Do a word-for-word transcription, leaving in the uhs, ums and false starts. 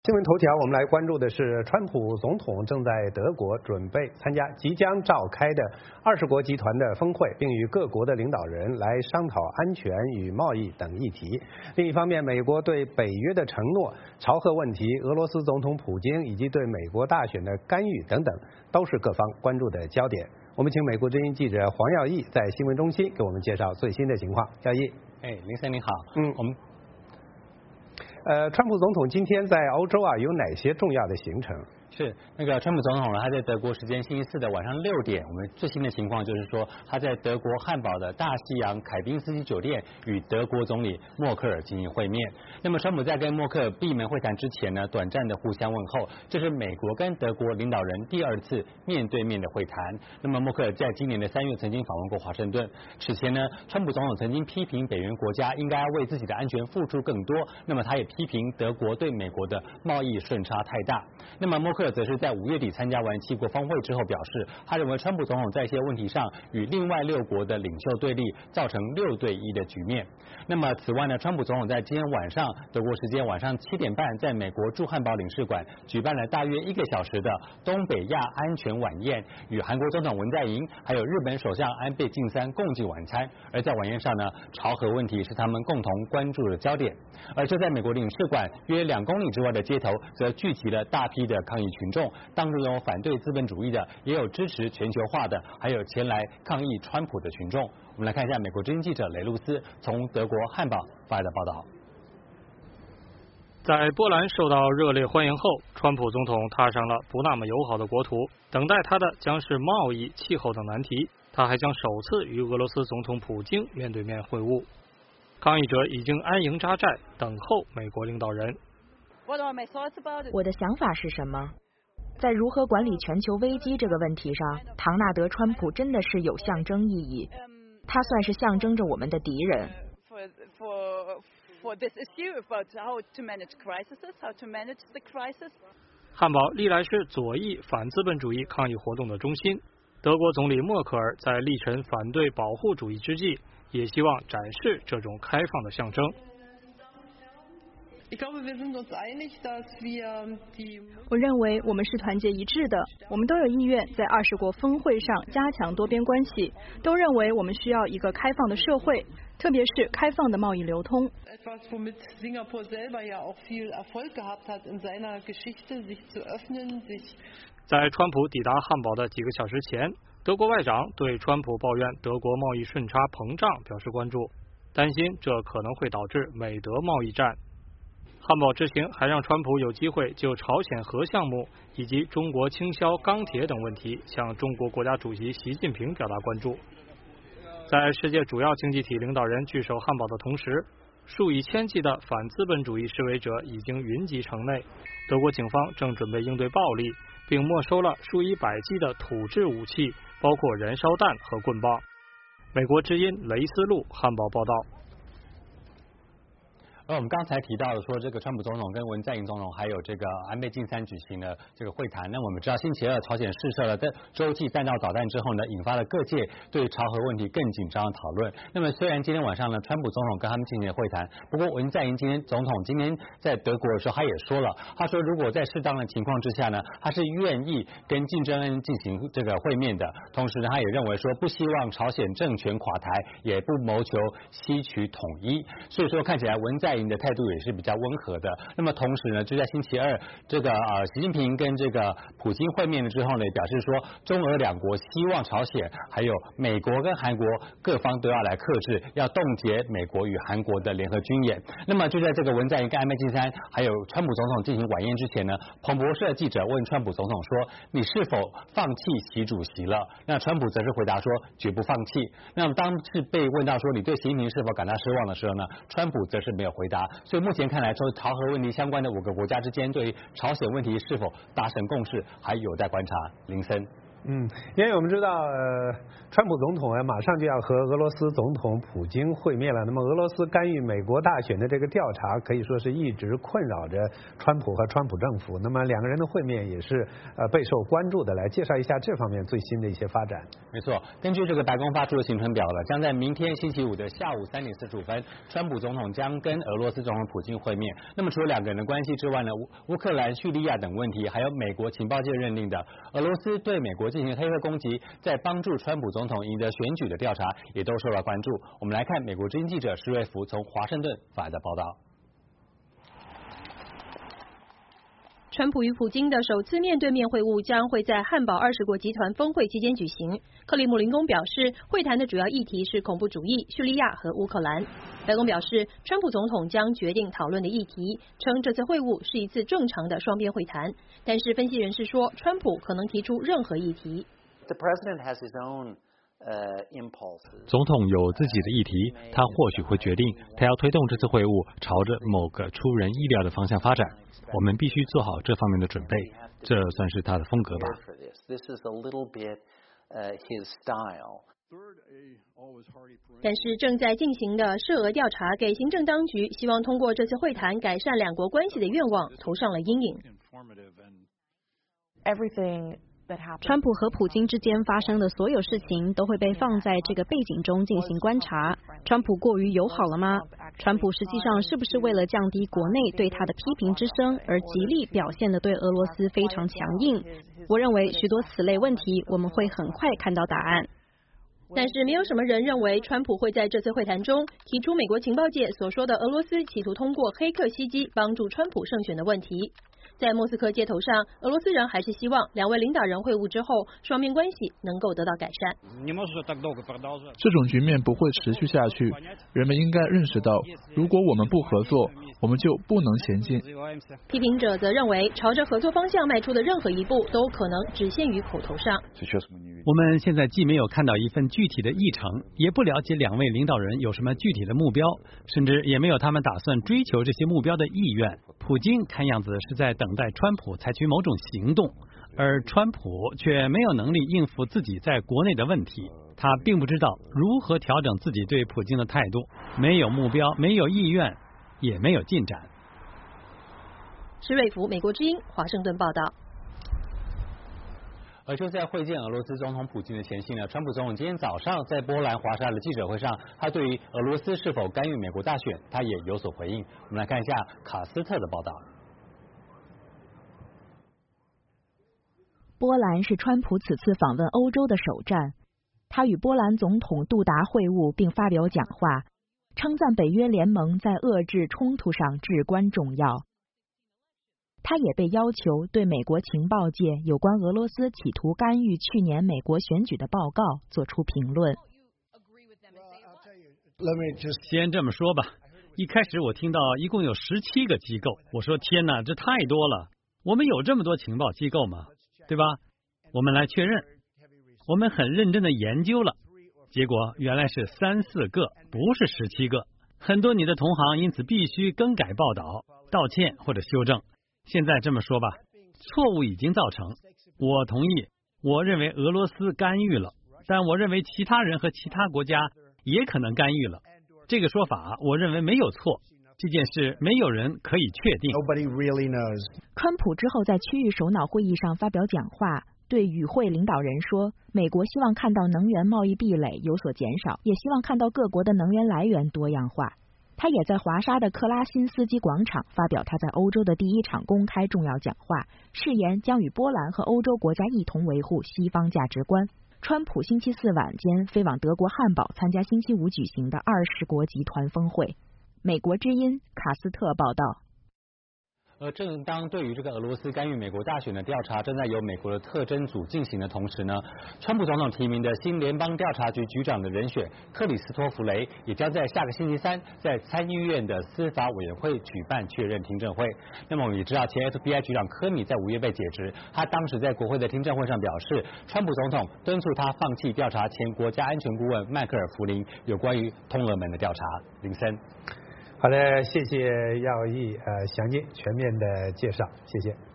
新闻头条，我们来关注的是，川普总统正在德国准备参加即将召开的二十国集团的峰会，并与各国的领导人来商讨安全与贸易等议题。另一方面，美国对北约的承诺、朝核问题、俄罗斯总统普京以及对美国大选的干预等等，都是各方关注的焦点。我们请美国之音记者黄耀义在新闻中心给我们介绍最新的情况。耀义， 哎，林森你好， 嗯， 我们。 呃，川普总统今天在欧洲啊有哪些重要的行程？ 是那个川普总统呢，他在德国时间星期四的晚上六点，我们最新的情况就是说，他在德国汉堡的大西洋凯宾斯基酒店与德国总理默克尔进行会面。那么川普在跟默克尔闭门会谈之前呢，短暂的互相问候，这是美国跟德国领导人第二次面对面的会谈。那么默克尔在今年的三月曾经访问过华盛顿，此前呢，川普总统曾经批评北约国家应该要为自己的安全付出更多，那么他也批评德国对美国的贸易顺差太大。那么默克尔则是在五月底参加完七国峰会之后表示，他认为川普总统在一些问题上与另外六国的领袖对立，造成六对一的局面。那么此外呢，川普总统在今天晚上德国时间晚上七点半，在美国驻汉堡领事馆举办了大约一个小时的东北亚安全晚宴，与韩国总统文在寅还有日本首相安倍晋三共进晚餐。而在晚宴上呢，朝核问题是他们共同关注的焦点。而就在美国领事馆约两公里之外的街头，则聚集了大批的抗议群众，当中有反对资本主义的，也有支持全球化的，还有前来抗议川普的群众。我们来看一下美国之音记者雷露斯从德国汉堡发来的报道。 在波兰受到热烈欢迎后，川普总统踏上了不那么友好的国途，等待他的将是贸易、气候等难题。他还将首次与俄罗斯总统普京面对面会晤。抗议者已经安营扎寨，等候美国领导人。 我的想法是什么？在如何管理全球危机这个问题上，唐纳德·川普真的是有象征意义。他算是象征着我们的敌人。 汉堡历来是左翼反资本主义抗议活动的中心。德国总理默克尔在力陈反对保护主义之际，也希望展示这种开放的象征。 我认为我们是团结一致的，我们都有意愿在二十国峰会上加强多边关系，都认为我们需要一个开放的社会，特别是开放的贸易流通。 在川普抵达汉堡的几个小时前，德国外长对川普抱怨德国贸易顺差膨胀表示关注，担心这可能会导致美德贸易战。汉堡之行还让川普有机会就朝鲜核项目以及中国倾销钢铁等问题向中国国家主席习近平表达关注。在世界主要经济体领导人聚首汉堡的同时，数以千计的反资本主义示威者已经云集城内，德国警方正准备应对暴力，并没收了数以百计的土制武器，包括燃烧弹和棍棒。美国之音雷斯路汉堡报道。 而我们刚才提到的说，这个川普总统跟文在寅总统还有这个安倍晋三举行了这个会谈。那我们知道，星期二朝鲜试射了洲际弹道导弹之后呢，引发了各界对朝核问题更紧张的讨论。那么虽然今天晚上呢，川普总统跟他们进行了会谈，不过文在寅今天总统今天在德国的时候，他也说了，他说如果在适当的情况之下呢，他是愿意跟金正恩进行这个会面的。同时呢，他也认为说，不希望朝鲜政权垮台，也不谋求吸取统一。所以说，看起来文在寅的态度也是比较温和的。那么同时呢，就在星期二，这个呃习近平跟这个普京会面了之后呢，表示说中俄两国希望朝鲜还有美国跟韩国各方都要来克制，要冻结美国与韩国的联合军演。那么就在这个文在寅跟安倍晋三还有川普总统进行晚宴之前呢，彭博社记者问川普总统说，你是否放弃习主席了？那川普则是回答说绝不放弃。那么当是被问到说你对习近平是否感到失望的时候呢，川普则是没有回答。所以目前看来说，朝核问题相关的五个国家之间对于朝鲜问题是否达成共识，还有待观察。林森。 嗯，因为我们知道，呃，川普总统啊，马上就要和俄罗斯总统普京会面了。那么，俄罗斯干预美国大选的这个调查，可以说是一直困扰着川普和川普政府。那么，两个人的会面也是呃备受关注的。来介绍一下这方面最新的一些发展。 没错，根据这个白宫发出的行程表了，将在明天星期五的下午三点四十五分，川普总统将跟俄罗斯总统普京会面。那么，除了两个人的关系之外呢，乌乌克兰、叙利亚等问题，还有美国情报界认定的俄罗斯对美国进行黑客攻击，在帮助川普总统赢得选举的调查也都受到关注。我们来看美国之音记者施瑞福从华盛顿发来的报道。 川普与普京的首次面对面会晤将会在汉堡二十国集团峰会期间举行。克里姆林宫表示，会谈的主要议题是恐怖主义、叙利亚和乌克兰。白宫表示，川普总统将决定讨论的议题，称这次会晤是一次正常的双边会谈。但是分析人士说，川普可能提出任何议题。 The president has his own impulse. 总统有自己的议题，他或许会决定他要推动这次会晤朝着某个出人意料的方向发展。我们必须做好这方面的准备，这算是他的风格吧。 但是正在进行的涉俄调查给行政当局希望通过这次会谈改善两国关系的愿望投上了阴影。 川普和普京之间发生的所有事情都会被放在这个背景中进行观察。川普过于友好了吗？川普实际上是不是为了降低国内对他的批评之声而极力表现得对俄罗斯非常强硬？我认为许多此类问题我们会很快看到答案。 但是没有什么人认为川普会在这次会谈中提出美国情报界所说的俄罗斯企图通过黑客袭击帮助川普胜选的问题。在莫斯科街头上，俄罗斯人还是希望两位领导人会晤之后，双边关系能够得到改善。 这种局面不会持续下去，人们应该认识到，如果我们不合作，我们就不能前进。 批评者则认为，朝着合作方向迈出的任何一步都可能只限于口头上。 我们现在既没有看到一份具体的议程，也不了解两位领导人有什么具体的目标，甚至也没有他们打算追求这些目标的意愿。普京看样子是在等待川普采取某种行动，而川普却没有能力应付自己在国内的问题。他并不知道如何调整自己对普京的态度，没有目标，没有意愿，也没有进展。 施瑞福，美国之音，华盛顿报道。 而就在会见俄罗斯总统普京的前夕呢，川普总统今天早上在波兰华沙的记者会上，他对于俄罗斯是否干预美国大选，他也有所回应。我们来看一下卡斯特的报道。 波兰是川普此次访问欧洲的首站，他与波兰总统杜达会晤并发表讲话，称赞北约联盟在遏制冲突上至关重要。他也被要求对美国情报界有关俄罗斯企图干预去年美国选举的报告做出评论。 先这么说吧，一开始我听到一共有十七个机构，我说天哪，这太多了，我们有这么多情报机构吗？对吧？我们来确认，我们很认真的研究了，结果原来是三四个，不是十七个。很多你的同行因此必须更改报道、道歉或者修正。现在这么说吧，错误已经造成，我同意，我认为俄罗斯干预了，但我认为其他人和其他国家也可能干预了。这个说法我认为没有错，这件事没有人可以确定。 川普之后在区域首脑会议上发表讲话，对与会领导人说，美国希望看到能源贸易壁垒有所减少，也希望看到各国的能源来源多样化。他也在华沙的克拉辛斯基广场发表他在欧洲的第一场公开重要讲话，誓言将与波兰和欧洲国家一同维护西方价值观。川普星期四晚间飞往德国汉堡参加星期五举行的二十国集团峰会。美国之音卡斯特报道。 而正当对于这个俄罗斯干预美国大选的调查正在由美国的特侦组进行的同时呢，川普总统提名的新联邦调查局局长的人选克里斯托弗雷也将在下个星期三在参议院的司法委员会举办确认听证会。那么我们也知道，前 F B I 局长科米在五月被解职，他当时在国会的听证会上表示，川普总统敦促他放弃调查前国家安全顾问迈克尔弗林有关于通俄门的调查。林森。 好的，谢谢耀毅呃详尽全面的介绍，谢谢。